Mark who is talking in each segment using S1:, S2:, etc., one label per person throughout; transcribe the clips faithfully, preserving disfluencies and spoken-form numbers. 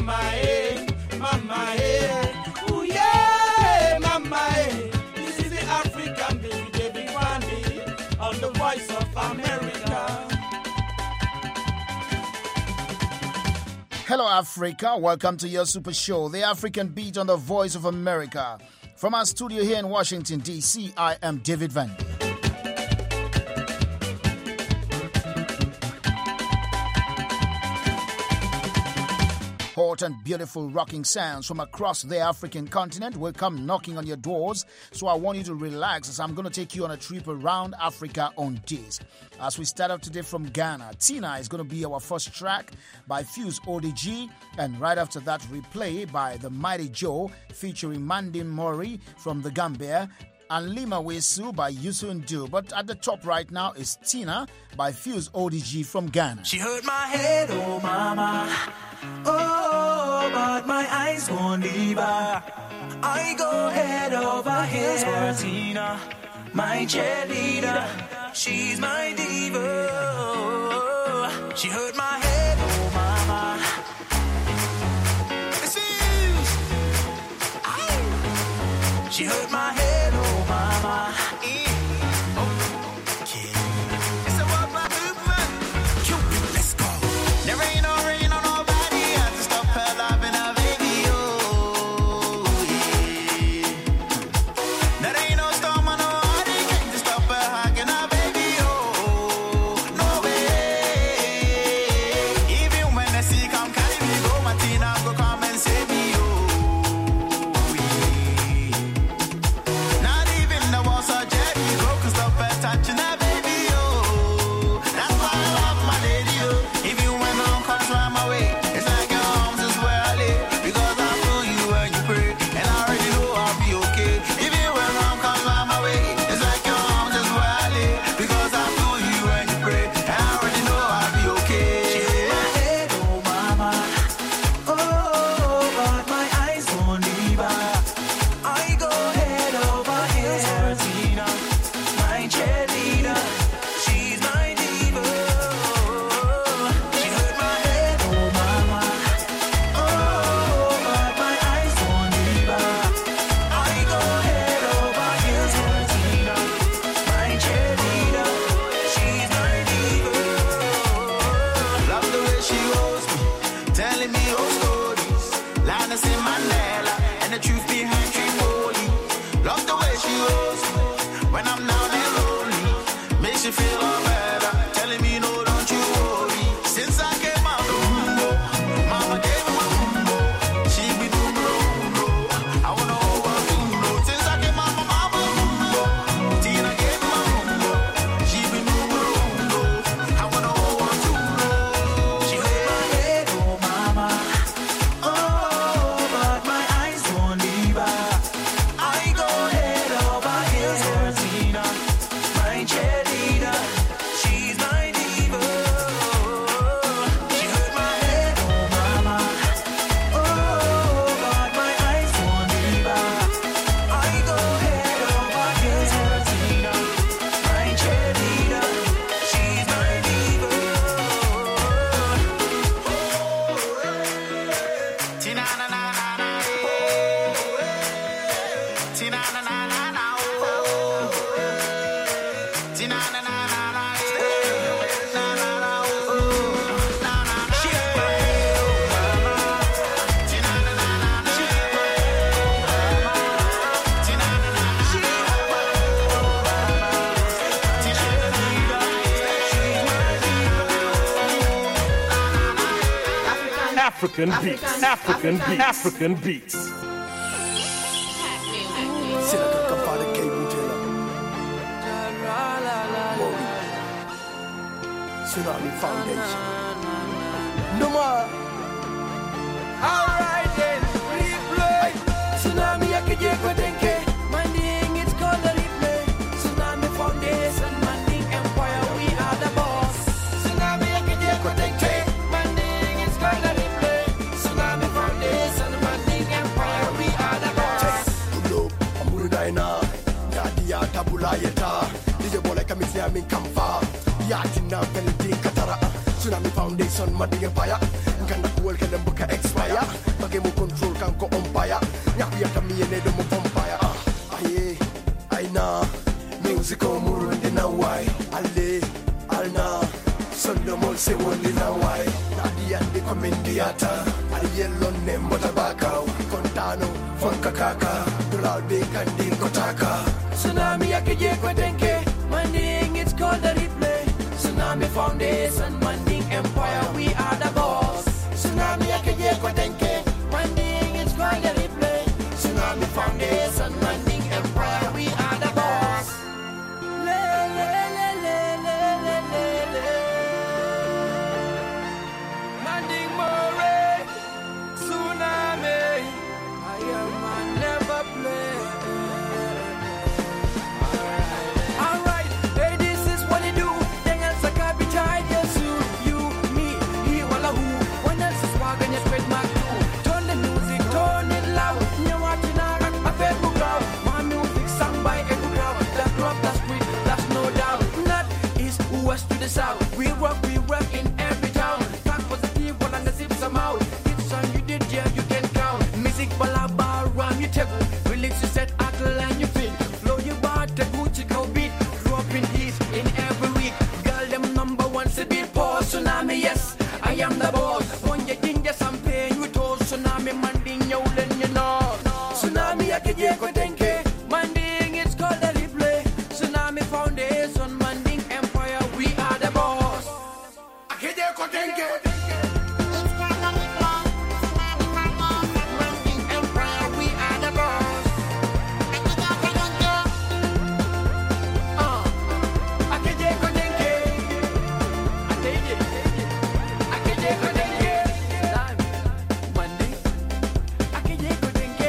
S1: mama, eh, mama, eh, ooh yeah, mama, eh. This is the African baby, David Wandy, on the Voice of America.
S2: Hello, Africa. Welcome to your super show, The African Beat on the Voice of America. From our studio here in Washington, D C, I am David Wandy. Hot and beautiful rocking sounds from across the African continent will come knocking on your doors, so I want you to relax as I'm going to take you on a trip around Africa on this. As we start off today from Ghana, Tina is going to be our first track by Fuse O D G, and right after that, Replay by The Mighty Joe featuring Mandin Mori from the Gambia, and Lima Wesu by Yusun Du. But at the top right now is Tina by Fuse O D G from Ghana.
S3: She hurt my head, oh mama. Oh, but my eyes won't leave her. I go head over heels for Tina, my cheerleader. She's my diva. She hurt my head, oh mama. It's Fuse. Aye. She hurt my head, oh mama. Eh. Oh. Okay. It's a world by movement. Cupid, let's go. There ain't no rain on nobody. I have to stop her loving her baby. Oh, yeah. There ain't no storm on no hurricane to stop her hugging her baby. Oh, no way. Even when the sea come carry me, go Martina, go come and save me. Oh, yeah. Not even the walls are jet, you go can stop her touching her baby. Oh, that's why I love my lady. Oh, even when I'm comes round my way, it's like your arms is where I live. Because I feel you when you pray, and I already know I'll be okay. Even when I'm comes round my way, it's like your arms is where I live. Because I feel you when you pray, and I already know I'll be okay. She hit my head, oh mama. Oh, but my eyes won't leave her. I go head over heels for Tina, my cheerleader. She's my diva. She hurt my head, oh mama. Oh, but my eyes won't leave her. I go head over heels for Tina, my cheerleader. She's my diva. Love the way she holds me, telling me old stories. Linus in Mandela, and the truth behind Tripoli. Love the way she holds me when I'm down and lonely. Makes you feel all better, telling me no, don't you worry. Since I came out the window, mama gave me my window. She be doing the window. I wanna hold her window. Since I came out my mama window, Tina gave me my window. She be doing the window. I wanna hold her window. She hurt my head, oh mama. Oh, but my eyes won't leave her. I go head over heels for Tina, my cheerleader. She's my diva. She hurt my head, oh mama. Oh, but my eyes won't leave her. I go head over heels for Tina, my cheerleader. She's my diva. Tina na na na na. Tina na na na na. Tina na na na na. Na na na. Na na na. She hurt my head, oh mama. Tina na na na na. Tina na na na. She hurt my head, oh mama. Tina na na na.
S4: African beats, African beats, African beats.
S5: Sila kakapara kay Bujela. Mori. Tsunami Foundation. No more.
S1: Alright then, replay.
S5: Tsunami yakijekwa denke. Manding, it's called the replay. Tsunami Foundation, Manding Empire, we are the boss. Tsunami yakijekwa denke. Manding, it's called the replay. Tsunami Foundation, Manding Empire, we are the boss. Pulo, amuru daina. Nadia tabula yeta. Dije bola kamisi amin kamfa. Yatina Velodin Katara. Tsunami Foundation, Manding Empire.
S6: Kanda kuel kena buka expire. Bagi mu control kan ko umpire. Nyak biya kami ene do mu vampire. Aye, aina. Music o muru ndi na wai. Ale, alna. Sondo mol se woli na wai. Nadi andi komendiata. Ali yellow nembo tabaka. Kontano, fonka kaka. Dural big kandi kotaka.
S5: Tsunami yakije kwa denke. Manding, it's called the replay. Tsunami Foundation, Manding Empire, we are the boss. Tsunami yakije kwa denke. Manding, it's called the replay. Tsunami Foundation, Manding Empire, we are the boss. Le, le, le, le, le, le, le, le. Manding Moray, Tsunami, I am a never play. Alright, hey, this is what they do. Then else I can't be tied, yes, you, you, me, he, walla who. When else is wagging your straight mark too. Turn the music, turn it loud. You watching out, I feel good crowd. My music sung by every crowd. That rock, that's sweet, that's no doubt. Not east, west to the south. We rock, we rock in every town. Talk positive, one and the zip some out. It's song you did, yeah, you can count. Music, balaba, ram, you take. Relax, you set, ackle, and you feel. Flow your bar, the Gucci, go beat. Dropping hits in every week. Girl, them number one, to beat pause. Tsunami, yes, I am the boss. When you think yes, I'm paying you told. Tsunami, manding, you let you know. Tsunami, I can get what denke. Manding, it's called the replay. Tsunami Foundation, Manding Empire, we are the boss. I can get what denke. Manding Empire, we are the boss. Uh, I can get what denke. I take it. I can get what denke. Time, Manding. I can get what denke.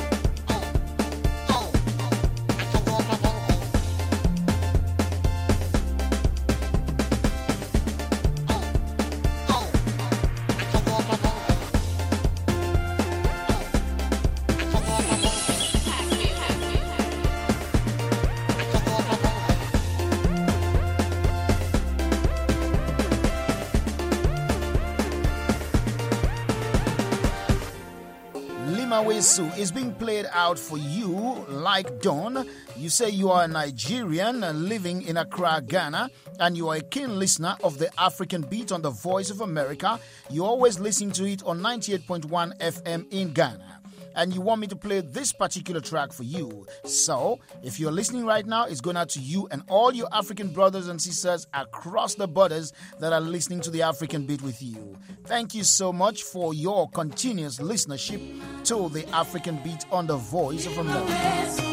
S2: Limawesu is being played out for you like Dawn. You say you are a Nigerian uh, living in Accra, Ghana, and you are a keen listener of the African Beat on the Voice of America. You always listen to it on ninety-eight point one F M in Ghana. And you want me to play this particular track for you. So, if you're listening right now, it's going out to you and all your African brothers and sisters across the borders that are listening to the African Beat with you. Thank you so much for your continuous listenership to the African Beat on the Voice of America.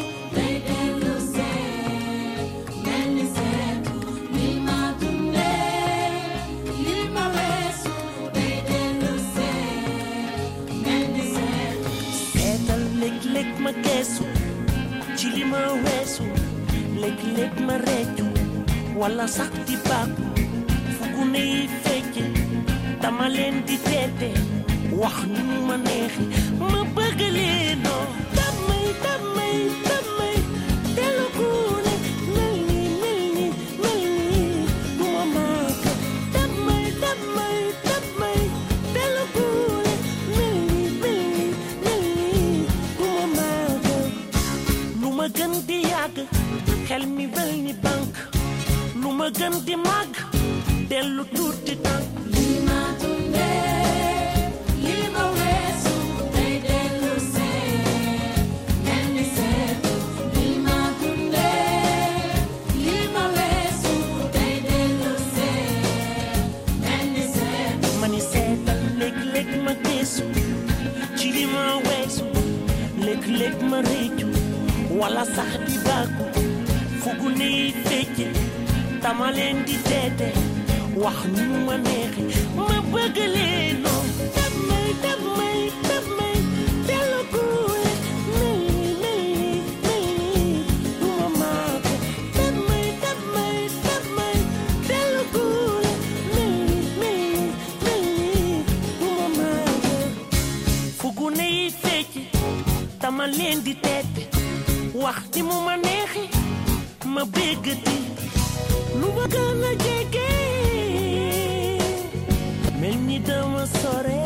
S7: Lek ma kesu, chili ma wesu, lek lek ma reju, wala sakti baku, fugune I feke, tamalen di tete, wax nu ma neexi, ma bëgg leen no, damay damay damay, delu kune, melni melni melni, duma maaka, damay damay damay, delu kune, melni melni melni, duma maaka, lu ma gën di yàgg, xel mi bel ni bank, lu ma gën di màgg, delu tuuti tànk.
S8: Lima tunde, lima wesu, day delu se, meni setu. Lima tunde, lima wesu, day delu se, meni setu.
S7: Mani seetal léeg-léeg ma gëstu, ci li ma weesu, léeg-léeg ma réccu, wala sax di bàkku, fugu ne fecce, tama leen di teete, wax nu ma neexe, ma bëgg leen noo, damay damay damay, delu kuule, melni melni melni, duma maako, damay damay damay, delu kuule, melni melni melni, duma maako, fugu ne fecce, tama leen di teete, wax di mu ma neexe, ma bëggati, lu ma gën a jege, mel ni dama sore.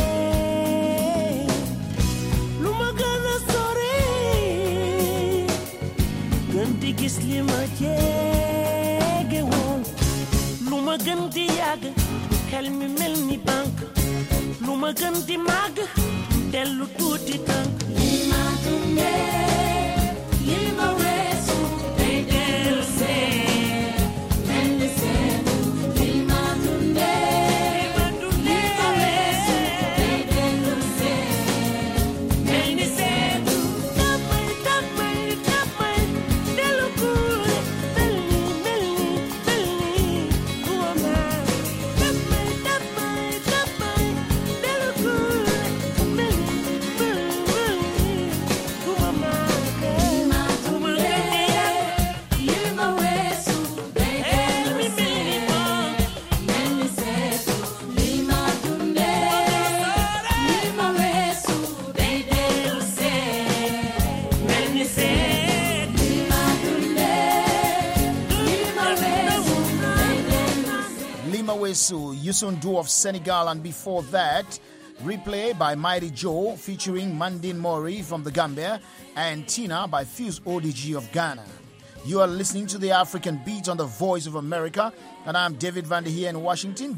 S7: di gis li ma jege woon lu ma gën di yàgg xel mi mel ni bank lu ma gën di màgg dellu tuuti tànk
S8: li ma dundee li ma weesu day dellu see mel ni seetu li ma dundee li ma weesu day dellu see mel ni seetu
S7: damay damay damay dellu kuule mel ni mel ni mel ni ku ma maar damay damay damay dellu kuule mel ni mel ni mel ni ku ma maar
S8: li ma dundee li ma weesu day dellu see mel ni seetu li ma dundee li ma weesu day dellu see mel ni seetu li ma dundee li ma weesu day dellu see.
S2: Lima Wesu, Youssou N'Dour of Senegal, and before that, Replay by Mighty Joe featuring Mandine Mori from the Gambia and Tina by Fuse O D G of Ghana. You are listening to the African Beat on the Voice of America, and I'm David Vander here in Washington.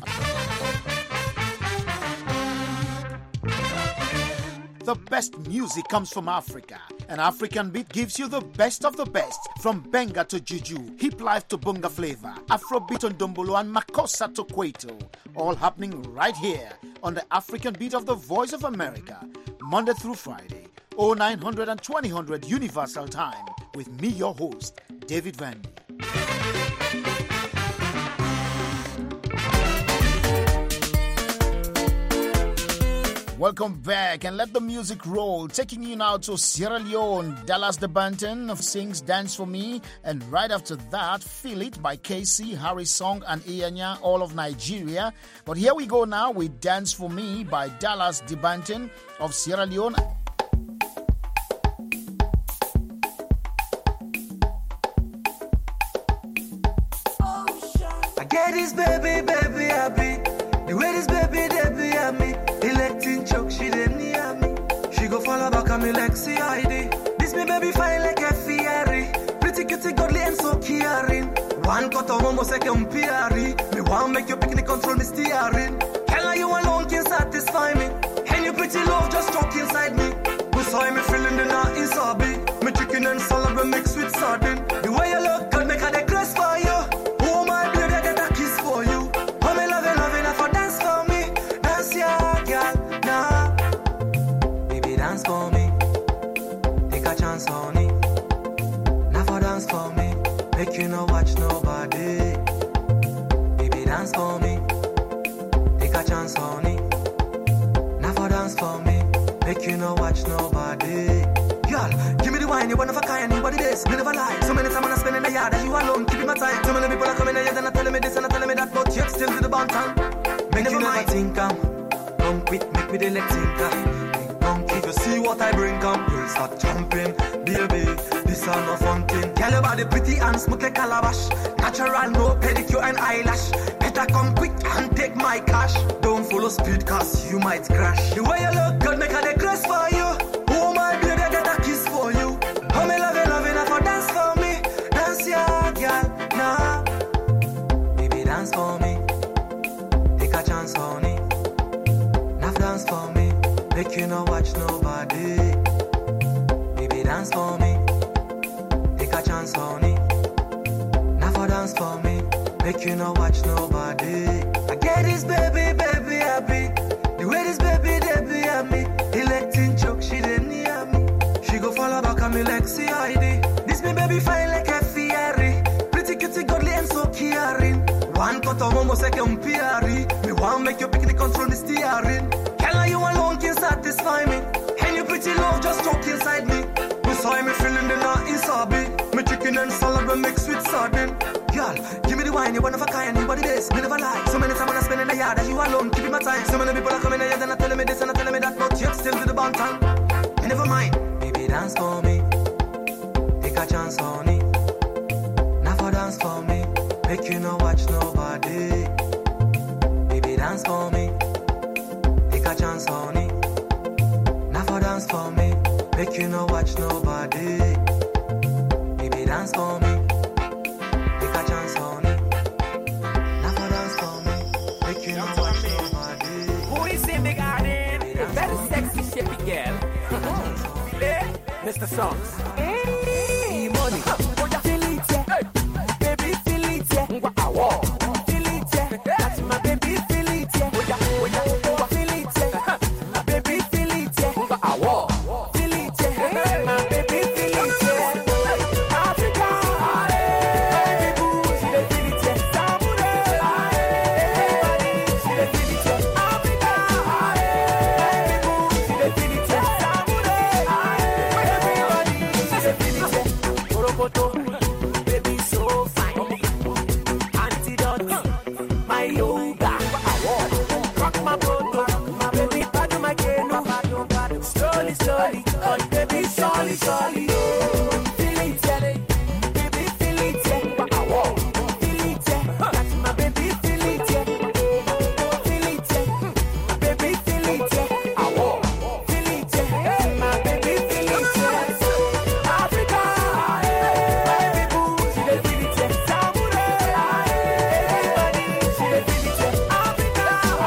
S2: The best music comes from Africa. An African Beat gives you the best of the best, from Benga to Juju, Hip Life to Bunga Flavor, Afrobeat on Dumbolo, and Makossa to Kwaito. All happening right here on the African Beat of the Voice of America, Monday through Friday, oh nine hundred and twenty hundred Universal Time, with me, your host, David Vander. Welcome back, and let the music roll. Taking you now to Sierra Leone. Dallas the Banton sings Dance For Me, and right after that, Feel It by K C, Harry Song, and Iyanya, all of Nigeria. But here we go now with Dance For Me by Dallas the Banton of Sierra Leone.
S9: I get this baby, baby, happy. The way this baby, baby, at me. Electing choke, she didn't near me. She go follow back on me like C I D. This me baby fine like a Ferrari. Pretty cutie, godly and so caring. One cut of homo second P R E. Me want make your picnic control me steering. Hell, you alone can satisfy me. And you pretty love just talk inside me. Who saw me feeling the night is hobby. Me chicken and salad we mix with sardine. The way you look good, make a the grace for you. Oh my baby, I get a kiss for you. Oh me love you, love you, for dance for me. Dance ya, girl, nah. Baby, dance for me. Take a chance on it. Now for dance for me. Make you no watch nobody. Baby, dance for me. Take a chance on it. Now for dance for me. Make you no watch nobody. Girl, give me the wine, you one of a kind, anybody this, me never lie. So many times I spend in the yard, and you alone, keeping my time. So many people are coming here, and telling me this, and telling me that, but yet still to the bantam. Make never you never mind. Think I'm, come quick, make me the let think I'm. Come quick, you see what I bring, come, you'll start jumping. Baby, this is no fun thing. Tell your body pretty and smooth like calabash. Natural, no pedicure and eyelash. Better come quick and take my cash. Don't follow speed, cause you might crash. The way you look good, make a the grace for you. Oh my baby, I get a kiss for you. Oh me love you, love you, now for dance for me. Dance ya, girl, nah. Baby, dance for me. Take a chance on it. Now dance for me. Make you no watch nobody. Baby, dance for me. Take a chance on it. Now for dance for me. Make you no watch nobody. I get this baby, baby, happy. The way this baby, baby, at me. Electing choke, she didn't near me. She go follow back on me like C I D. This me baby fine like a Ferrari. Pretty cutie, godly and so caring. One cut of homo second P R E. Me want make your picnic control me steering. Hell, you alone can satisfy me. And you pretty love just talk inside me. Who saw me feeling the night is hobby. Me chicken and salad we mix with sardine. Girl, give me the wine, you one of a kind, anybody this, me never lie. So many times I spend in the yard, and you alone, keeping my time. So many people are coming here, and are telling me this, and are telling me that, but yet still to the bantam. Me never mind. Baby, dance for me. Take a chance on it. Now for dance for me. Make you no watch nobody. Baby, dance for me. Take a chance on it. Now for dance for me. Make you no watch nobody. Baby, dance for me. Take a chance on me. Now for dance for me. Make you know what your body.
S5: Who is in the garden? A very sexy, shapy girl. Mister Songs. Hey, money. Feel it, yeah. Baby, feel it, yeah. Wow. Feel it, yeah. That's my baby, feel it, yeah. Feel it, yeah. My baby, feel it, yeah. Wow. Feel it, yeah. My baby, feel it, yeah. Africa. Baby boo, she dey feel it, yeah. Samurai. Everybody, she dey feel it, yeah. Africa. Baby boo, she dey feel it, yeah. Samurai. Everybody, she dey feel it, yeah. Orokoto, baby so fine. Antidote, my yoga. Rock my boat, my baby, padu my canoe. Slowly, slowly, oh baby, slowly, slowly. Feel it, yeah. Baby, feel it, yeah. Feel it, yeah. That's my baby, feel it, yeah. Feel it, yeah. My baby, feel it, yeah. Feel it, yeah. My baby, feel it, yeah. Africa, baby boo, she dey feel it, yeah. Samurai, everybody, she dey feel it, yeah. Africa,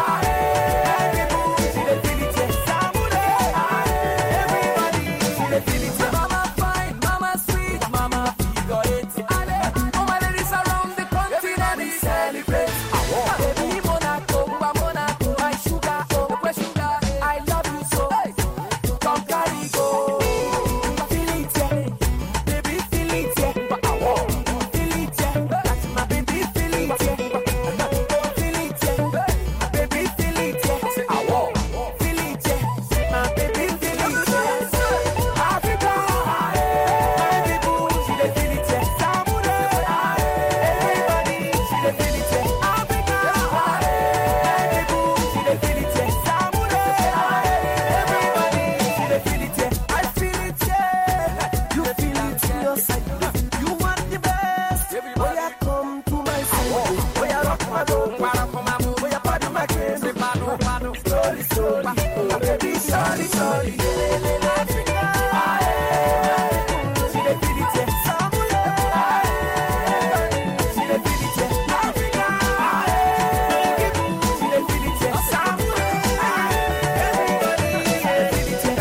S5: baby boo, she dey feel it, yeah. Samurai, everybody, she dey feel it, yeah. Mama fine, mama sweet, mama figure eight. All my ladies around the continent we celebrate. Baby Monaco, Monaco, my sugar, oh my sugar, I love you so. Come carry go, feel it, yeah. Baby feel it, yeah. Feel it, yeah. That's my baby, feel it, yeah. Feel it, yeah. My baby, feel it, yeah. Feel it, yeah. My baby, feel it, yeah. Africa, baby boo, she dey feel it, yeah. Samurai, everybody, she dey feel it, yeah. Africa, baby boo, she dey feel it, yeah. Samurai, everybody, she dey feel it, yeah. I feel it, yeah. You feel it in your side. You want the best. Boy, I come to my side. Boy, I rock my boat. Boy, I padu my crazy. Slowly, slowly. My baby, slowly, slowly. Africa, she dey feel it, yeah. Samurai, she dey feel it, yeah. Africa, she dey feel it, yeah. Samurai, everybody, she dey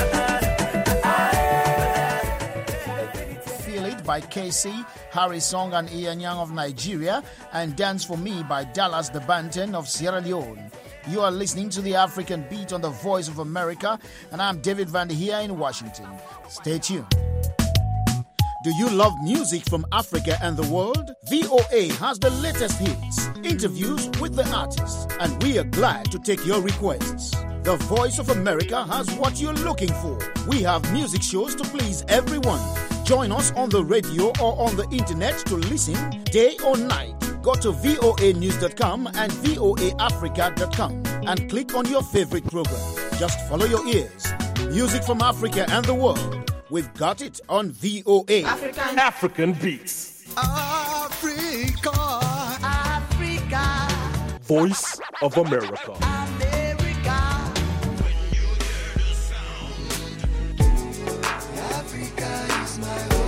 S5: feel it, yeah.
S2: Feel It by K C, Harry Song and Ian Young of Nigeria, and Dance For Me by Dallas the Banton of Sierra Leone. You are listening to the African Beat on the Voice of America, and I'm David Van here in Washington. Stay tuned. Do you love music from Africa and the world? V O A has the latest hits, interviews with the artists, and we are glad to take your requests. The Voice of America has what you're looking for. We have music shows to please everyone. Join us on the radio or on the internet to listen day or night. Go to V O A news dot com and V O A africa dot com and click on your favorite program. Just follow your ears. Music from Africa and the world. We've got it on V O A.
S4: African, African Beats.
S3: Africa, Africa,
S4: Voice of America.
S3: America. Africa is my home.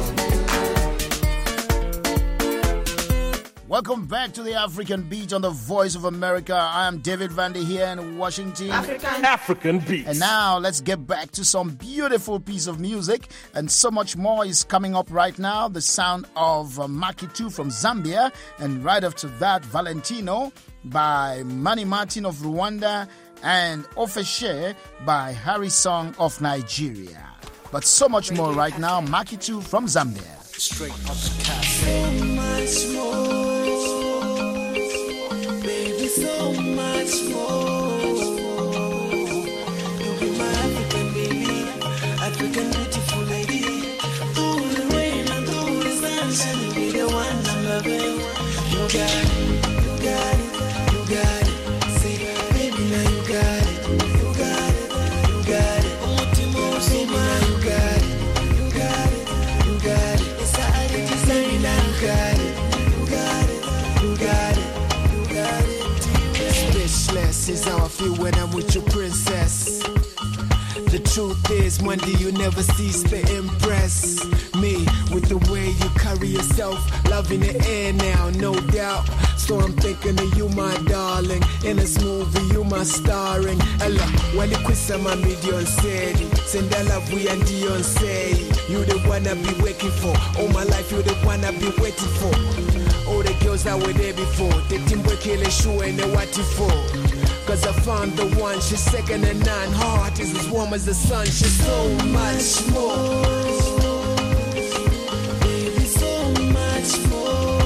S2: Welcome back to the African Beat on the Voice of America. I am David Vandy here in Washington.
S4: African, African Beats.
S2: And now let's get back to some beautiful piece of music, and so much more is coming up right now. The sound of uh, Makitu from Zambia, and right after that, Valentino by Manny Martin of Rwanda, and Ofeshe by Harry Song of Nigeria. But so much more right now. Makitu from Zambia.
S3: Straight up so much more, baby, so much more. You be my African baby, African beautiful lady. Through the rain and through the sunshine, you be the one I'm loving. You got it, you got it, you got it. Say, baby, now you got it, you got it, you got it. Ultimo, say, now you got it, you got it, you got it. Say now you got it, you got it, you got it, you got it. Speechless is a
S10: truth is, one day you never cease to impress me with the way you carry yourself. Love in the air now, no doubt. So I'm thinking of you, my darling. In this movie, you my starring. Ella, wali kwisa mami Dionse. Send that love we and Dionse. You the one I be waiting for. All my life, you the one I be waiting for. All the girls that were there before. The team work kill a shoe and the what you for. Cause I found the one, she's second and none. Heart is as warm as the sun, she's so much more. Baby, so much more.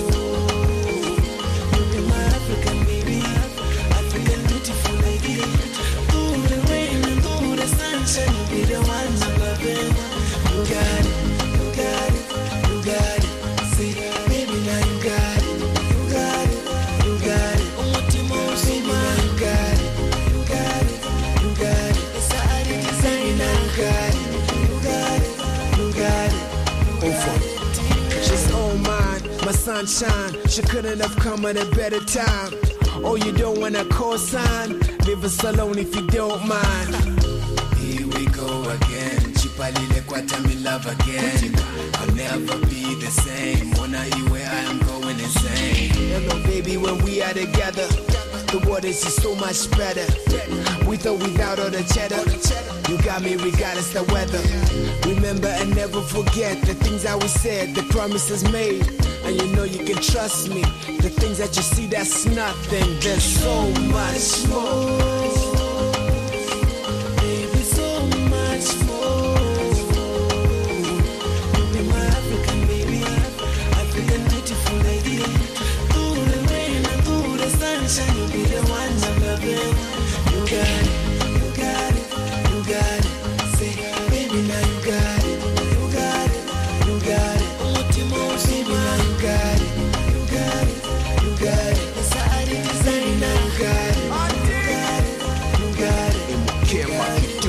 S10: You be my African baby, African beautiful lady. Through the rain and through the sunshine, you be the one I'm loving. You got it, you got it, you got it. See, baby, now you got it, you got it, you got it. Baby, now you got it, you got it, you got it. It's a idea design, now you got it, you got it, you got it. Over. She's all mine, my sunshine. She couldn't have come at a better time. Oh, you don't wanna co-sign? Leave us alone if you don't mind. Here we go again. Chipalile kwata me love again. I'll never be the same. Wanna hear where I am going insane. Hello, baby, when we are together, the waters is so much better. With or without all the cheddar, you got me regardless the weather. Remember and never forget the things that we said, the promises made. And you know you can trust me. The things that you see, that's nothing. There's so much more. Baby, so much more. You be my African baby, African beautiful lady. Through the rain and through the sunshine, you be the one I'm loving. You got it, you got it, you got it. Say, baby, now you got it, you got it, you got it. Baby, now you got it, you got it, you got it. It's a idea design, now you got it, you got it, you got it. And we care what you do.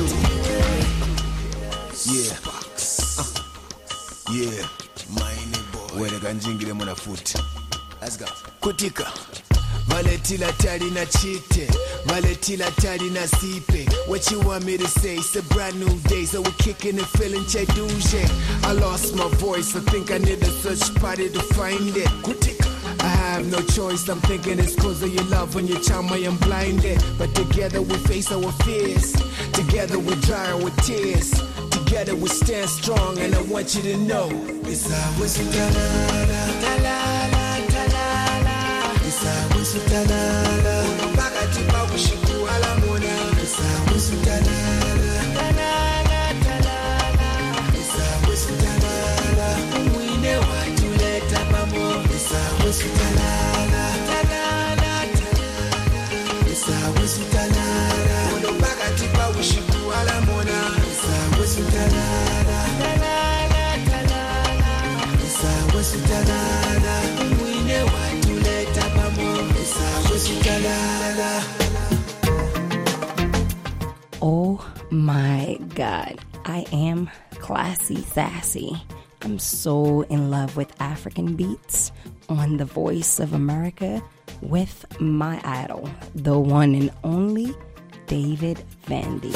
S10: Yeah, uh, yeah, mine boy. Where the ganjingile mwana foot. Let's go. Kutika. Valetila tali na chite, Valetila tali na sipe. What you want me to say? It's a brand new day, so we're kicking and feeling cheduje. I lost my voice, I think I need a search party to find it. I have no choice, I'm thinking it's cause of your love. When you charm I am blinded. But together we face our fears, together we dry our tears. Together we stand strong, and I want you to know it's always ta-la-la, ta-la-la, ta-la-la. It's always ta-la-la. Mpaka tipa ushiku ala mona. It's always ta-la-la, ta-la-la, ta-la-la. It's always ta-la-la. We never to let up more. It's always ta-la-la, ta-la-la, ta-la-la. It's always ta-la-la. Mpaka tipa ushiku ala mona. It's always ta-la-la, ta-la-la, ta-la-la. It's always ta-la-la. We never to let up more. It's always ta-la-la.
S11: Oh my God, I am classy sassy. I'm so in love with African beats on The Voice of America with my idol, the one and only David Vandy.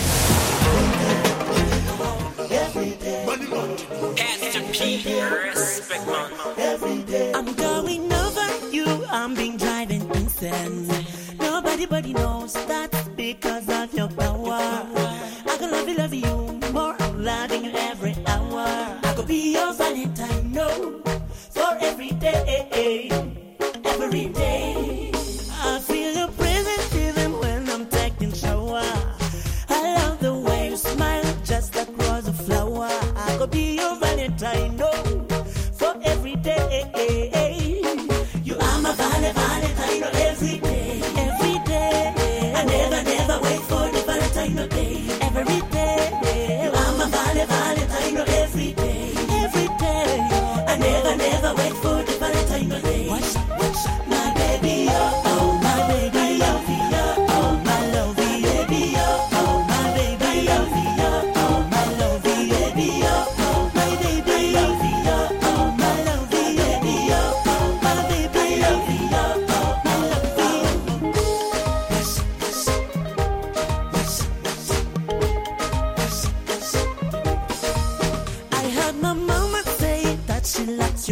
S7: I'm going over you, I'm being driven insane. Nobody but knows that's because of your power. I could love you, love you more, I'm loving you every hour. I could be your Valentine, no, for every day, every day. I feel your presence even when I'm taking shower. I love the way you smile just across the flower. I could be your Valentine, no, for every day. You are my Vale, Valentine, every day, every day. I never, never wait for the Valentine day, every day. You are my Vale, Valentine, every day, every day. I never, never wait for the Valentine day. Watch, watch, my baby.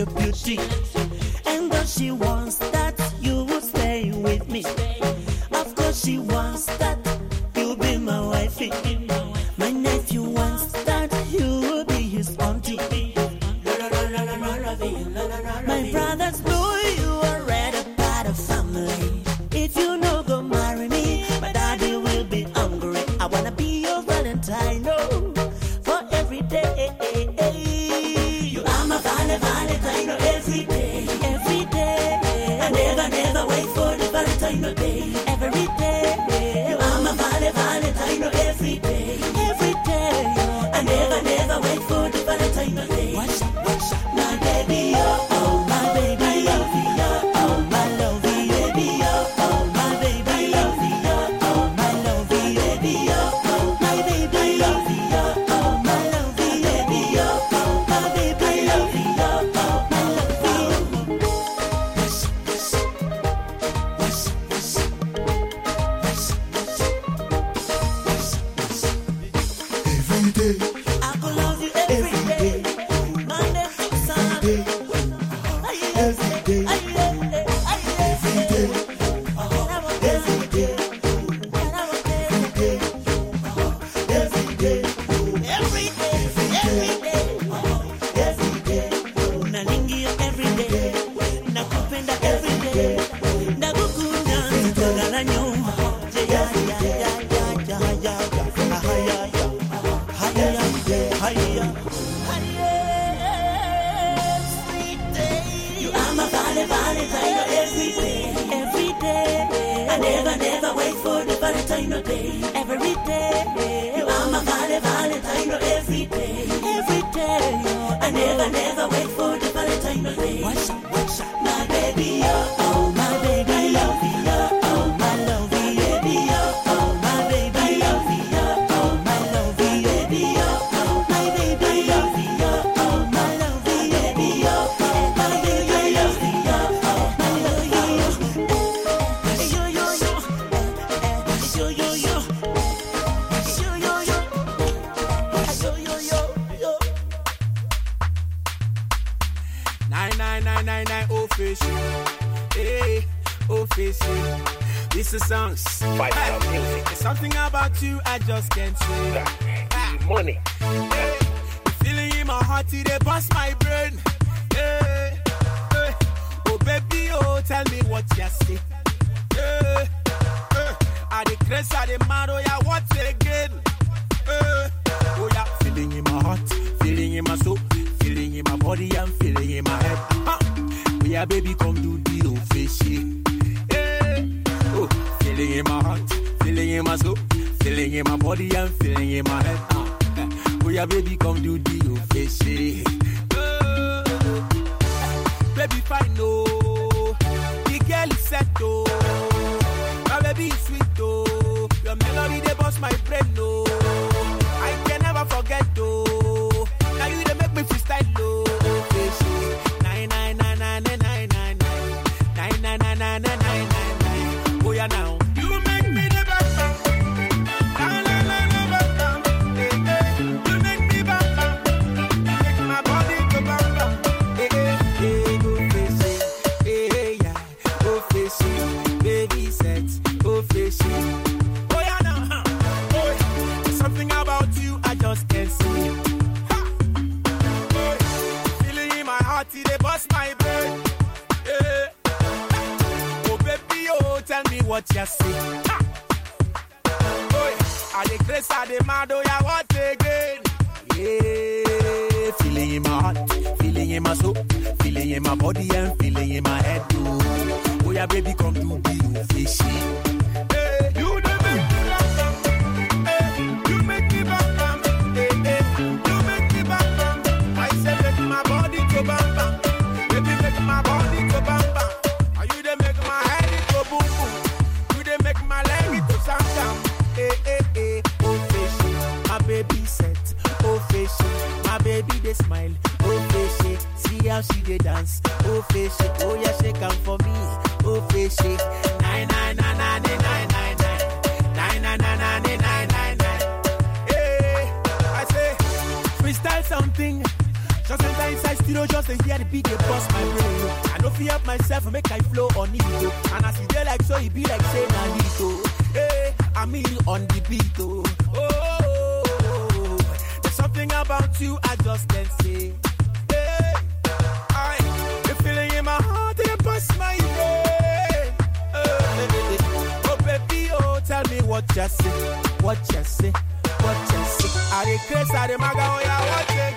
S7: beauty. And though she wants that you will stay with me, of course she wants that you'll be my wifey. My nephew wants that you will be his auntie. My brothers know you are already part of family. If you no go marry me, my daddy will be hungry. I wanna be your Valentine, no, for every day. You are my vale, Valentine, every day, every day. I never, never wait for the Valentine day, every day. You are my vale, Valentine, every day, every day. I never, never wait for the Valentine day. Watch out, watch out, my baby, oh, oh, my baby, I love you, oh, oh, my love you, baby, oh, oh, my baby, I love you, oh, oh, my love you, baby, oh, oh, my baby, I love you, oh, oh, my love you, baby, oh, oh, my baby, I love you, oh, oh, my love you. Wish, wish, wish, wish, wish, wish, wish, wish.
S6: Every day,
S7: I could love you every day, Monday to Sunday.
S6: every day, every day, every day, every day, every day, every day.
S7: Nalingia every day, nakupenda every day, nakukunda nitagala nyo. Ya ya ya ya ya ya ya, haya ya, haya ya, haya. Sweet day, you are my vale, Valentine every day, every day. I never, never wait for the Valentine day, every day. You are my vale, Valentine every day, every day. I never, never wait for the Valentine day. Watch out, watch out, my baby, oh, oh, my baby, I love you, oh, oh, my love you, baby, oh, oh, my baby, I love you, oh, oh, my love you, baby, oh, oh, my baby, I love you, oh, oh, my love you, baby, oh, oh, my baby, I love you, oh, oh, my love you. Yo, yo, yo, yo, yo, yo, yo, yo, yo, yo, yo, yo.
S1: Nine nine nine nine nine official. Hey, official. This is songs.
S4: Fight
S1: Hey,
S4: some music.
S1: there's something about you I just can't say. Ah,
S4: Money.
S1: hey, the feeling in my heart, it dey bust my brain. Hey, hey, oh baby, oh tell me what you see. Hey, hey, I the grace, I the mad, oh yeah, what again? Hey, oh yeah, feeling in my heart, feeling in my soul, feeling in my body, and feeling in my head. Uh-huh. Oh yeah, baby, come do the official. Hey, oh, feeling in my heart, feeling in my soul, feeling in my body, and feeling in my head. Uh, oh yeah, baby, come do the official. Oh, baby, fine, no, the girl is set, oh, my baby is sweet, oh, your melody they bust my brain, no, I can never forget, oh, now you they make me freestyle, oh, official. Nine nine nine nine nine nine nine nine nine nine nine nine nine nine. Oh yeah, now you make me the best. La la la la bam. Eh eh. You make me bam bam. Make my body go bam bam. Eh eh eh. Go fishy. Eh eh yeah. Go fishy. Baby set. Go fishy. Oh yeah now. Huh. Oh yeah. There's something about you I just can't see. Ha. Oh yeah. Feeling in my heart, it dey bust my brain. Yeah. Oh baby, oh tell me what you see. Ha. Oh yeah. I the grace, I the mad, oh yeah, what again? Yeah. Feeling in my heart, feeling in my soul, feeling in my body, and feeling in my head too. Oh yeah, baby, come do the fishy. Hey, you the make me laugh. Hey, you make me bam bam. Hey, hey, you make me bam bam. I say make my body go bam bam. Baby, make my body go bam bam. Are you they make my head go boom boom? You they make my leg to sam sam. Hey, hey, hey, oh fishy, my baby set. Oh fishy, my baby they smile. Oh fishy, see how she they dance. Oh fishy, oh yeah, shake 'em for me. Oh fishy, nine nine nine nine nine nine nine nine nine nine nine nine nine nine. Hey, I say freestyle something. Just enter inside studio, just to hear the beat, they bust my brain. I don't feel up myself, make I flow on it. Oh. And as he dey like so, he be like say Nanito. Hey, I'm in on the beat. Oh. Oh, there's something about you I just can't say. Hey, I, the feeling in my heart, it bust my brain. Hey, oh baby, oh tell me what you say, what you say, what you say. Are they crazy? Are they maga? Oh yeah, what you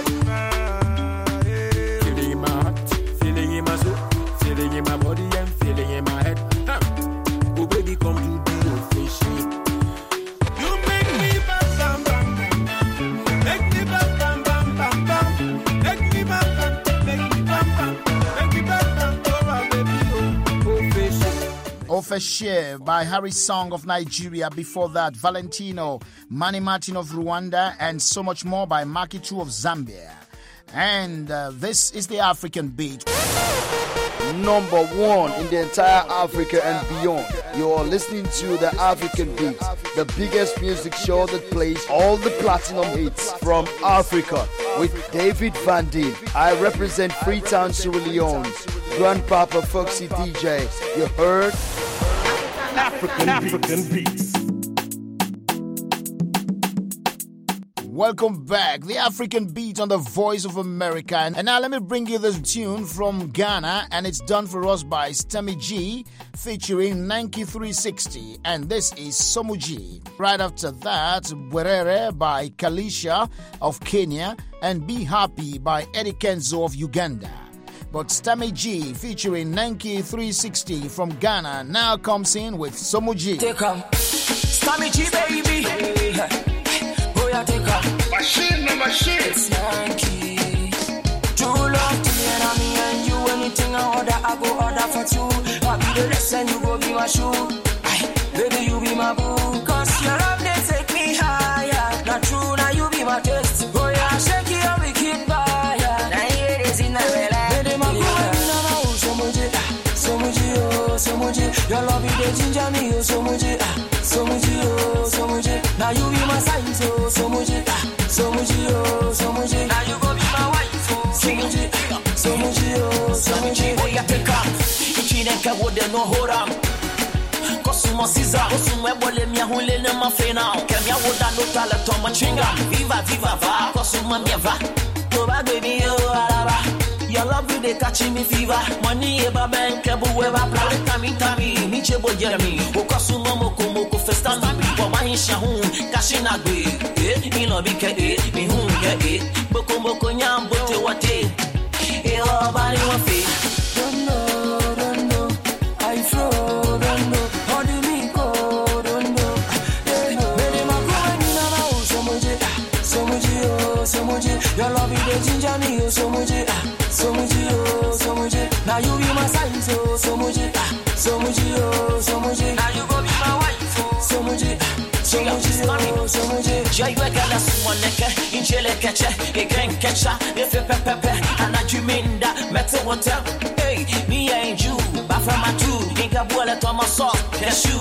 S1: feeling in my heart, feeling in my soul, feeling in my body and feeling in my head. Huh. Oh baby, come to the official. You make me bam bam bam, make me bam bam bam bam bam, make me bam bam, make me bam bam, make me bam bam. Oh baby, oh official.
S2: Official by Harry Song of Nigeria. Before that, Valentino, Manny Martin of Rwanda, and so much more by Maki two of Zambia. And uh, this is the African Beat.
S12: Number one in the entire Africa and beyond. You are listening to the African Beat, the biggest music show that plays all the platinum hits from Africa with David Van Dien. I represent Freetown, Sierra Leone. Grandpapa Foxy D J. You heard?
S4: African, African Beats.
S2: Welcome back, the African Beat on the Voice of America. And now let me bring you this tune from Ghana, and it's done for us by Stammy G featuring Nanki three sixty, and this is Somuji. Right after that, Bwerere by Kalisha of Kenya, and Be Happy by Eddie Kenzo of Uganda. But Stammy G featuring Nanki three sixty from Ghana now comes in with Somuji.
S5: Take em, Stammy G baby. Take a machine, no machine. It's Yankee. True love to me and me and you. Anything I order, I go order for two. I be the lesson, you go be my shoe. Aye, baby, you be my boo. Cause your love, they take me higher. Not true, now you be my taste. Oh yeah, shake it up, we keep fire. Now here it is in the real life. Baby, my boo, no, no, so much, so much, oh, so much. Your love, you dey ginger me, oh, so much, so much, oh, so much. Now you be my sign, so so much, so much, oh, so much. Now you go be my wife, so so much, so much, oh, so much. Oh yeah, take up. If you don't care what they know, hold on. Cause you must see that. Cause you must let me hold it in my face now. Can you hold that note all the my chinga? Viva, viva, va. Cause you must be va. Go back, baby, oh, alaba. Your love will they catching me fever. Money eba bank, ebu eba plan. Tami, tami, miche bo jeremy. Okasu momo komoko festan nabi. Wama hisha hun, kashi nagbe. Eh, ino bike eh, mi hun ke eh. Boko boko nyambo te wate. Eh, oh, bari wafe. Don't know, don't know. I flow, don't know. How do me go, don't know. Eh, baby, my girl, you know now. So much, so much, oh, so much. Your love is the ginger me, oh, so much. So much, oh, so much. Now you be my sign, so so much, so much, oh, so much. Now you go be my wife, oh, so much, so much, oh, so much. Joy we gala sumoneke, injele keche, again catcha, if you pepe, and I dream in that metal hotel. Hey, me and you, but from my two, think I boil it on my sock, cashew.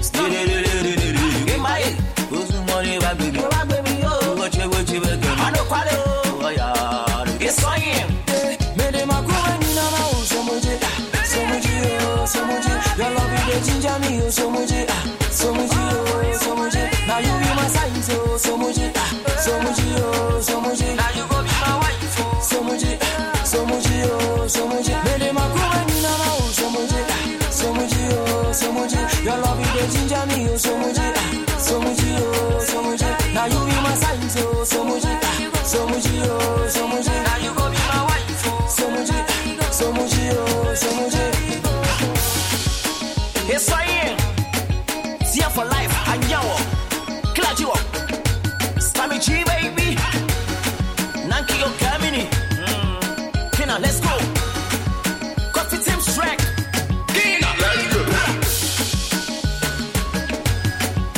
S5: In my head, who's the money, baby? Oh, baby, oh, what you, what you, I know quite oh, yeah, it's I am. So much, your love is the ginger me, oh, so much, so much, oh, so much. Now you be my sign, so so much, so much, oh, so much. Now you go be my wife, oh, so much, so much, oh, so much. Baby, my girl, and you know, so much, so much, oh, so much. Your love is the ginger me, oh, so much, so much, oh, so much. Now you be my sign, so so much, so much, oh, so much. Now you go be my wife, oh, so much, so much, oh, so much. Yes, I am. See for life, I know. Glad you up. Stammy G, baby. Nanki, yo, Kamini. Kina, let's go. Coffee Tim's track. Kina, let's go.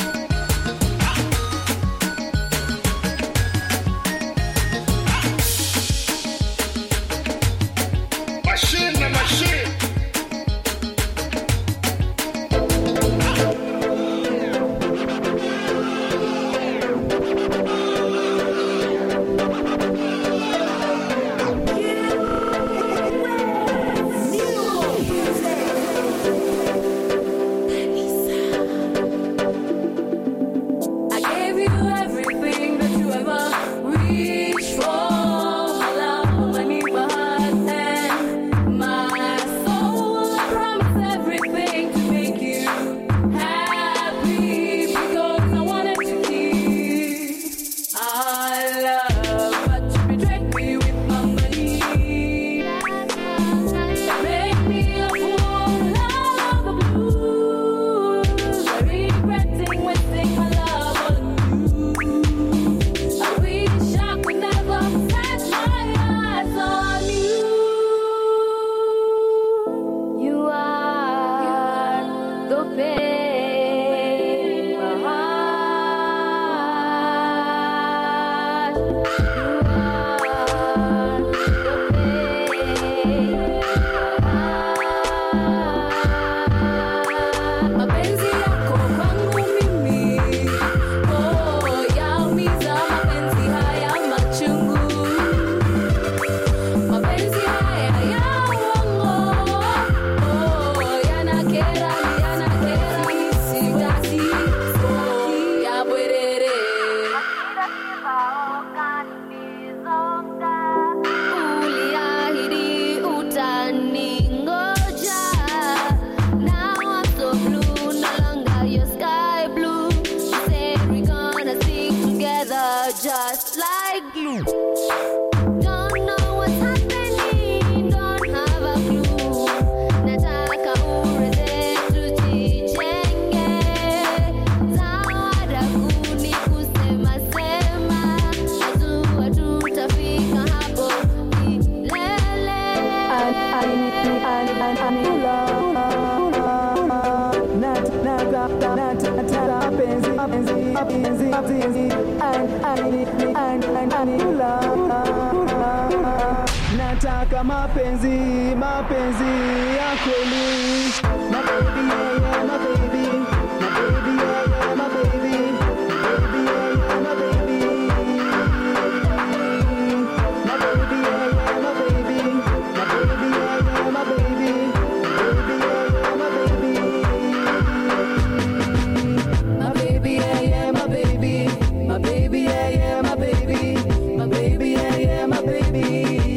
S8: Mapenzi yako kwangu mimi, oh, yaumiza. Mapenzi haya machungu, mapenzi haya ya uongo, oh, yanakera, yanakera, sitaki, oh, ya bwerere. Uliahidi utaningoja. Now I'm so blue, no longer your sky blue. You said we're gonna stick together just like glue. Don't know what's happening, don't have a clue. Nataka ureze tujijenge. Zawada kuni kusema sema. Najua tutafika hapo milele.
S9: Nataka mapenzi, mapenzi ya kweli. My baby, yeah, yeah, my baby. My baby, yeah, yeah, my baby. Baby, yeah, yeah, my baby. My baby, yeah, yeah, my baby. My baby, yeah, yeah, my baby. Baby, yeah, yeah, my baby. My baby, yeah, yeah, my baby. My baby, yeah, yeah, my baby. My baby, yeah, yeah, my baby.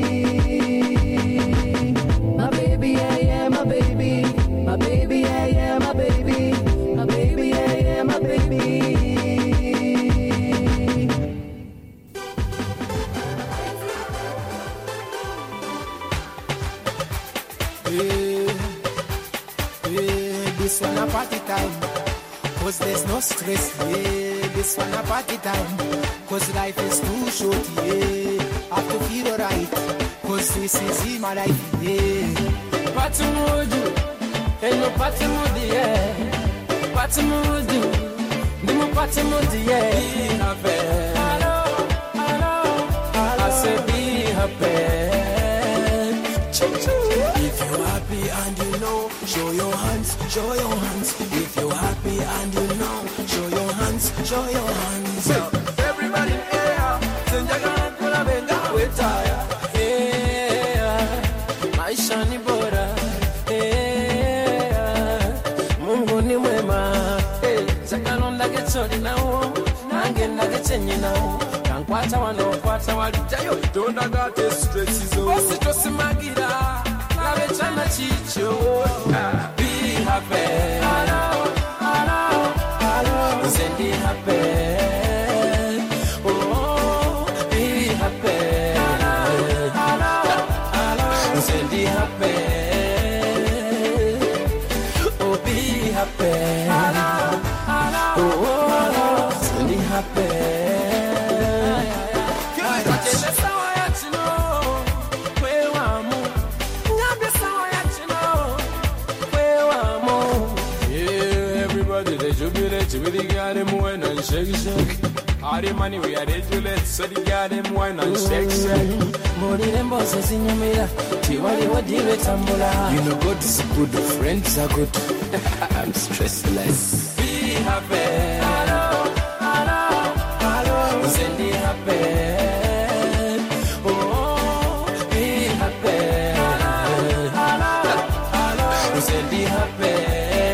S9: My baby, yeah, yeah, my baby. My baby, yeah, yeah, my baby. My baby, yeah, yeah, my baby.
S1: Yeah, yeah, this one a party time, cause there's no stress. Yeah, this one a party time, cause life is too short. Yeah, have to feel alright, cause this is my life. Yeah, party mood, ain't no party mood. Yeah, party mood, no more party mood. Yeah, be happy. Hello, hello, hello. I say be happy. If you're happy and you know, show your hands, show your hands. If you're happy and you know, show your hands, show your hands. Everybody in here, send your gun, pull a benga, we're tired. Yeah, maisha ni bora. Yeah, Mungu ni mwema. Hey, zakalonda getsoli na uo, nangenda getsenyi na uo. Kankwata wano, kwata walijayo, don't got the stresses. Bosi tosimagira. Chana chicho, be happy. Hello, hello, hello. Zendi happy. Oh, be happy. Hello, hello, hello. Zendi happy. Oh, be happy. Hello, hello. Oh, Zendi happy. We got him wine and shake shake. All the money we are ready to let, so they got him wine and shake shake. Money them bosses in your mirror. Tiwali what deal with tambula. You know God is good, friends are good. I'm stressless. Be happy. Hello, hello, hello. Zendi happy. Oh, be happy. Hello, hello, hello. Zendi happy.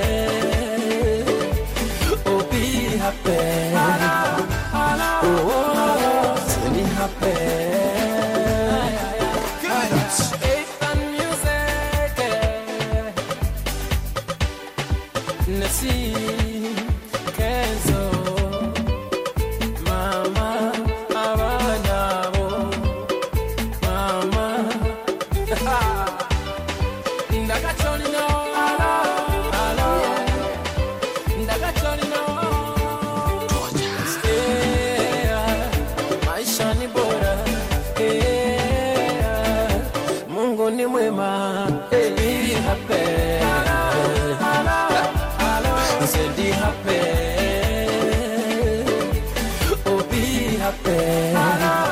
S1: Happy. Hello, hello, oh, send me happy. Faith and music. Nasi, Kenzo, Mama, Abanabo, Mama. Ndakachoni no, hello, hello. Ndakachoni no. Mungu ni mwema. Be happy. Zendi happy. Oh, be happy.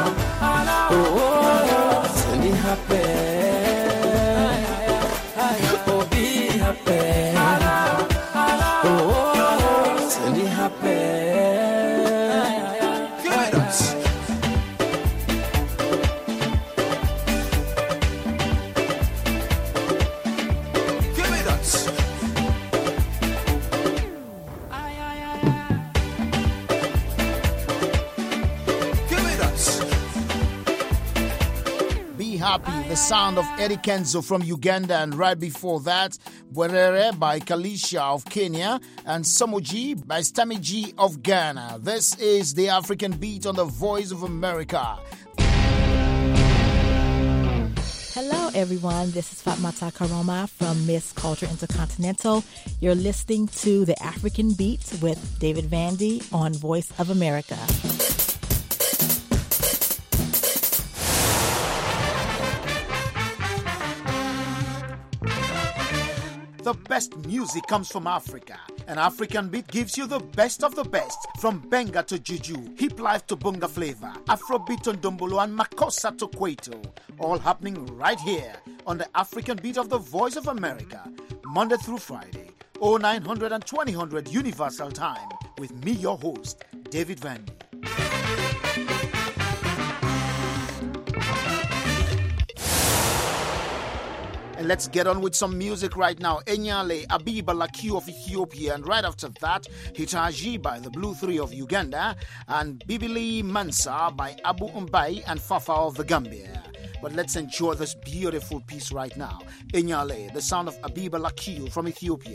S2: Happy, the sound of Eddie Kenzo from Uganda, and right before that, Bwerere by Kalisha of Kenya, and Somoji by Stamiji of Ghana. This is the African Beat on the Voice of America.
S13: Hello, everyone. This is Fatmata Karoma from Miss Culture Intercontinental. You're listening to the African Beat with David Vandy on Voice of America.
S2: The best music comes from Africa. An African Beat gives you the best of the best, from Benga to Juju, Hip Life to Bunga Flavor, Afrobeat to Ndombolo, and Makossa to Kwaito. All happening right here on the African Beat of the Voice of America, Monday through Friday, oh nine hundred and twenty hundred Universal Time, with me, your host, David Vandy. And let's get on with some music right now. Enyale Abiba Lakiu of Ethiopia, and right after that, Hitaji by the Blue Three of Uganda, and Bibili Mansa by Abu Umbai and Fafa of the Gambia. But let's enjoy this beautiful piece right now. Enyale, the sound of Abiba Lakiu from Ethiopia.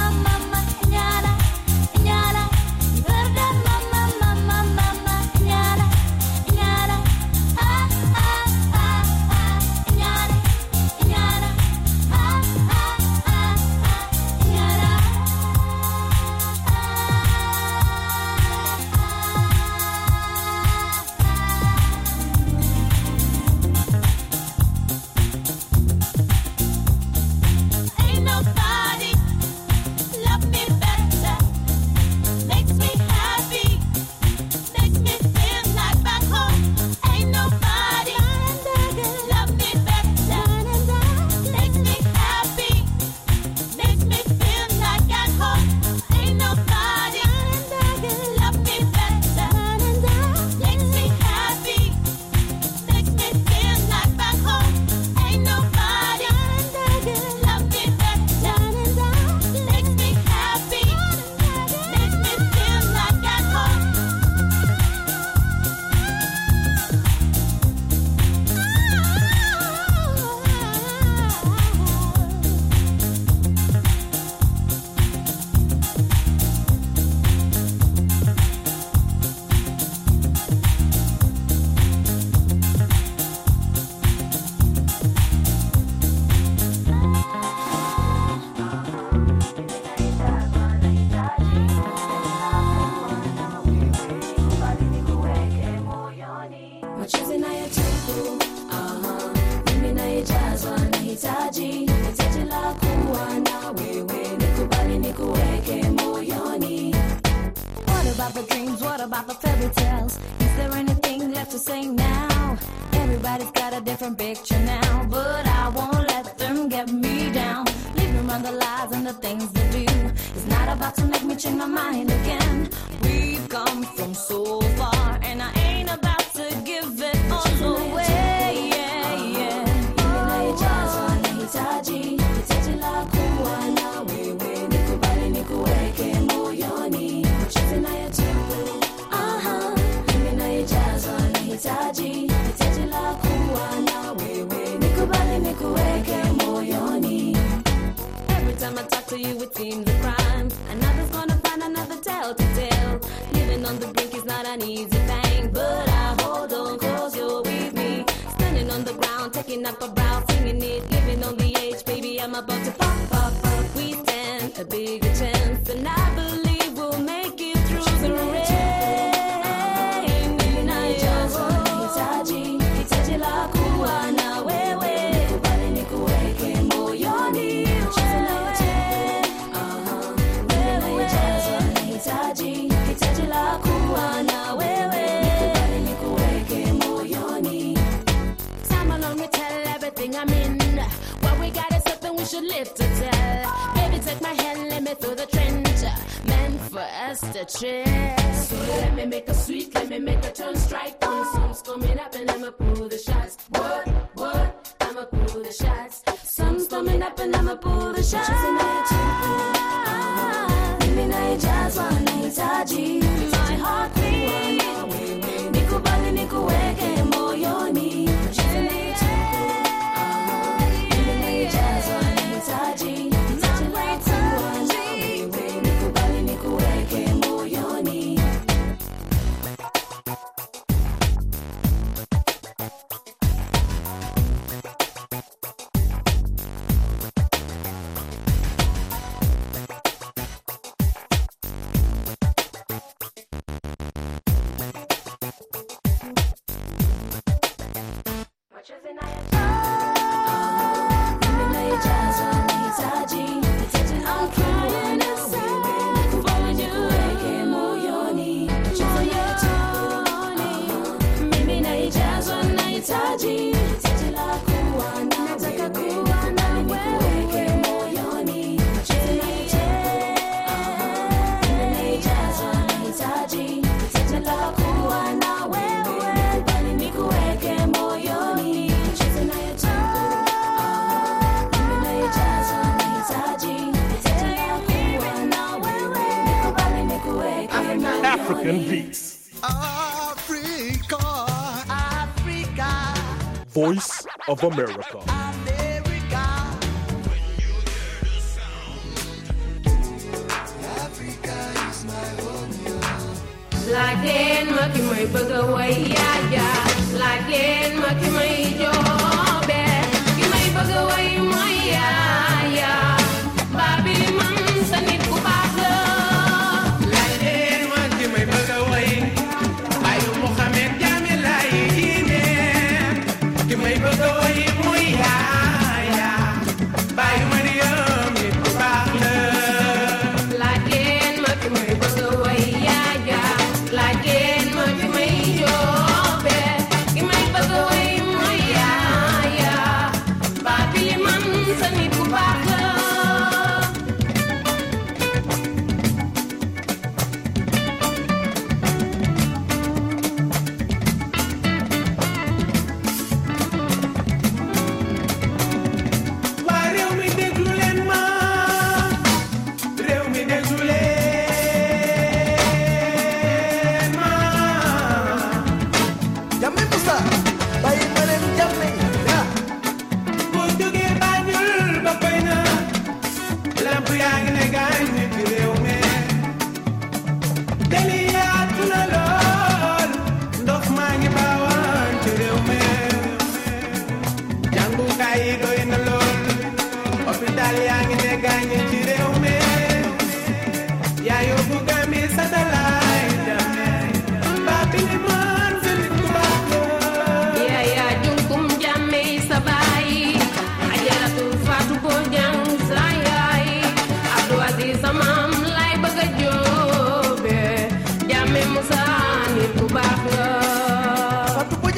S8: Nyala, nyala, nyala, say now? Everybody's got a different picture now, but I won't let them get me down. Leave them on the lies and the things they do. It's not about to make me change my mind again. We've come from so far, and I ain't about to give it all away. Yeah, yeah. Nahitaji, hitaji la kuwa na wewe, nikubali nikuweke moyoni, ucheze nayo tu. Aha, mimi naijazwa nahitaji, hitaji la kuwa na wewe, nikubali nikuweke moyoni. Every time I talk to you it seems a crime. Another's gonna find another tale to tell. Living on the brink is not an easy thing, but I hold on cause you're with me. Standing on the ground, taking up a brow, singing it, living on the edge, baby, I'm about to pop, pop, pop. We stand a bigger chance, and I believe we'll make it through the rain. Nahitaji, hitaji la kuwa na wewe, nikubali nikuweke moyoni, ucheze nayo tu. Aha, nahitaji, hitaji la kuwa na wewe, nikubali nikuweke moyoni. Time alone me tell everything I'm in. What we got is something we should live to tell. Baby, take my hand, let me through the trench, meant for us to chill. So let me make a sweet, let me make a turn strike. When sun's coming up and I'ma pull the shots. What, what, I'ma pull the shots. Sun's coming up and I'ma pull the shots. Mimi naijazwa nahitaji, my heart beat, nikubali nikuweke moyoni.
S4: African Beats.
S3: Africa, Africa,
S4: Voice of America.
S3: America. Africa is my home.
S8: Like in Maki my bugger way, yeah, yeah. Like in Maki my job, in my bugger way, my yeah, yeah. Baby, man, send it to Baba.
S3: Like in Maki my bugger way, I am Mohammed Jamilai. Give my bugger way, my yeah, yeah. By Mariam, it to Baba.
S8: Like in Maki my bugger way, yeah, yeah. Like in Maki my job, in my bugger way, my yeah, yeah. Baby, man, send it to Baba.
S3: Waa réew mi déglu leen ma réew mi déglu leen ma Jammeh Moussa bàyyi ma leen Jammeh ya bu jógee Banjul ba koy na lamp yaa ngi ne gaañ ni ci réew mi deli yaatu na lool ndox maa ngi baawaan ci réew mi jàngukaay yi doy na lool hôpital yaa ngi ne gaañ ci réew mi yaa yóbbu Gàmbi satellite Jammeh Babi man fi nit ku baax la.
S8: Yeah, yeah, junkum jamme sabai. Ajaratu Fatou Bojang sayai. Abdou Aziz samam lay bëgg a jóobe. Jamme Moussa nit ku baax la.
S3: Fatou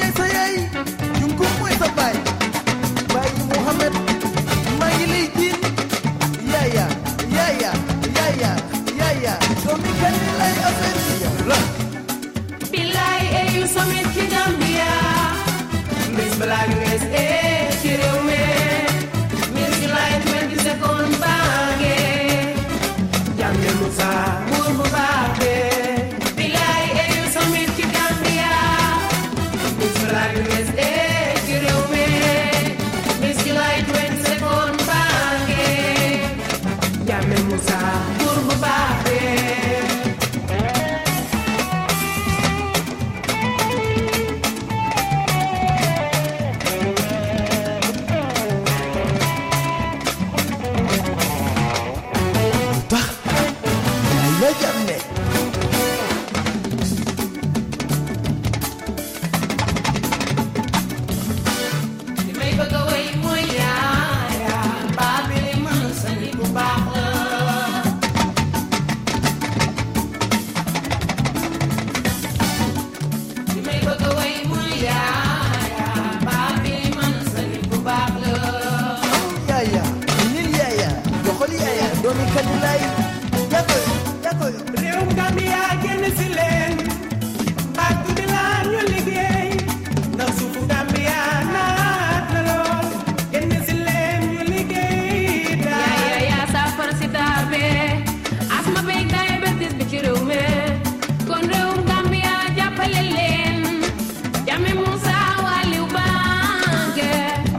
S6: doomi kandi lay yakoy yakoy
S1: réewum Gambia génn si leen ak bi la ñu liggéey ndax suufu Gambia naat na lool génn si leen ñu liggéey daal
S8: yaa yaa saafara si daabe asma beeg diabetes bi ci réew mi kon réewum Gambia jàppale leen Jammeh Moussa Waliou Bange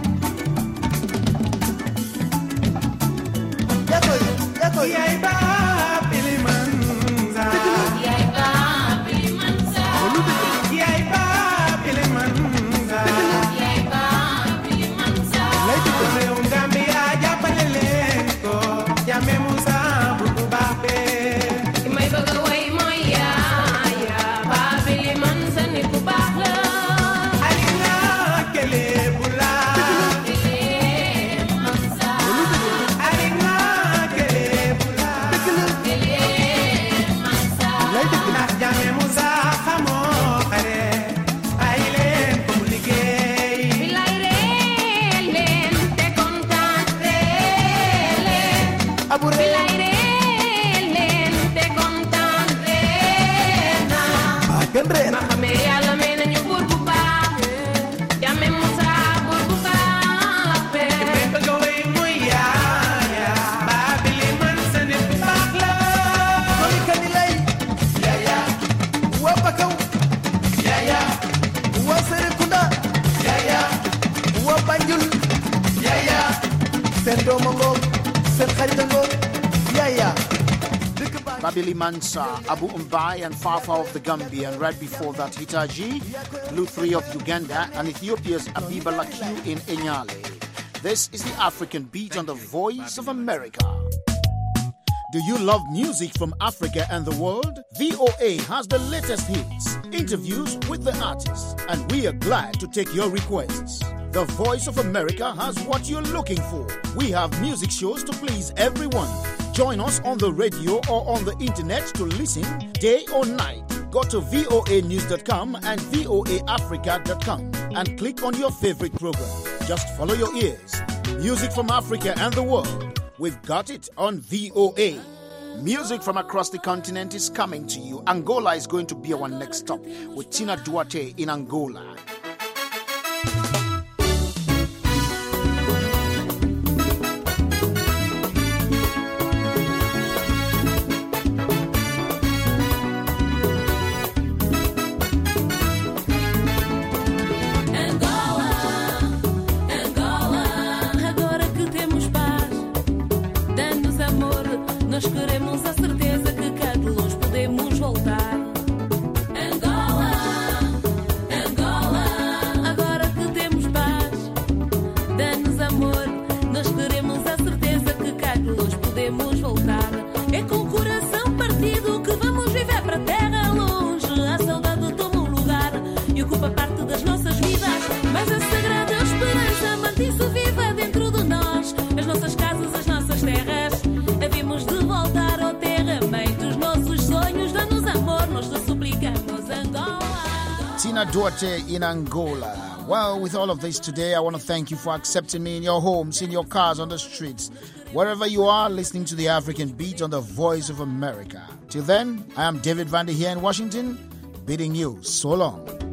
S6: yakoy yakoy
S1: yaay ba Bilimanza
S8: yaay ba Bilimanza
S1: yaay ba Bilimanza
S8: yaay ba Bilimanza
S1: réewum Gambia jàppale leen ko Jammeh Moussa bu baax bee
S8: ki may bëgg a way mooy yaaya ba Bilimanza nit ku baax la
S1: Alina Kele Bula
S8: Bilimanza
S1: Alina Kele Bula
S8: Bilimanza
S1: ndax Jammeh Moussa xamoo xare ay leen ko mu liggéey
S8: bilay ree leen te kontaan ree leen
S6: abu re
S8: bilay ree leen te kontaan ree naa
S6: gën re
S8: ma xamee yàlla may nañu buur bu baax Jammeh Moussa buur bu baax bee
S1: bëgg a wéy muy yaaya ba Bilimanza nit ku baax la
S6: doomi kandi lay
S1: yaaya
S6: wa bakaw
S1: yaaya
S6: wa Serekunda
S1: yaaya
S6: wa Banjul
S1: yaaya
S6: seen dooma ngoog seen xarita ngoog yaya dëkk baa
S2: Babili Mansa, Abu Mbai and Fafa of the Gambia, and right before that Hitaji, Luthri of Uganda, and Ethiopia's Abiba Lakiu in Enyale. This is the African Beat on the Voice of America. Do you love music from Africa and the world? V O A has the latest hits, interviews with the artists, and we are glad to take your requests. The Voice of America has what you're looking for. We have music shows to please everyone. Join us on the radio or on the internet to listen day or night. Go to V O A news dot com and V O A africa dot com and click on your favorite program. Just follow your ears. Music from Africa and the world. We've got it on V O A. Music from across the continent is coming to you. Angola is going to be our next stop with Tina Duarte in Angola.
S8: Angola, Angola, agora que temos paz, dá-nos amor, nós queremos a certeza que cá de longe podemos voltar. Angola, Angola, agora que temos paz, dá-nos amor, nós queremos a certeza que cá de longe podemos voltar. É com o coração partido que vamos viver para terra longe. A saudade toma um lugar e ocupa parte das nossas vidas. Mas a sagrada esperança mantém-se viva dentro de nós. As nossas casas, as nossas terras, havemos de voltar ao terra mãe dos nossos sonhos. Dá-nos amor, nós te suplicamos, Angola.
S2: Tina Duarte in Angola. Well, with all of this today, I want to thank you for accepting me in your homes, in your cars, on the streets, wherever you are listening to the African Beat on the Voice of America. Till then, I am David Vandy here in Washington, bidding you so long.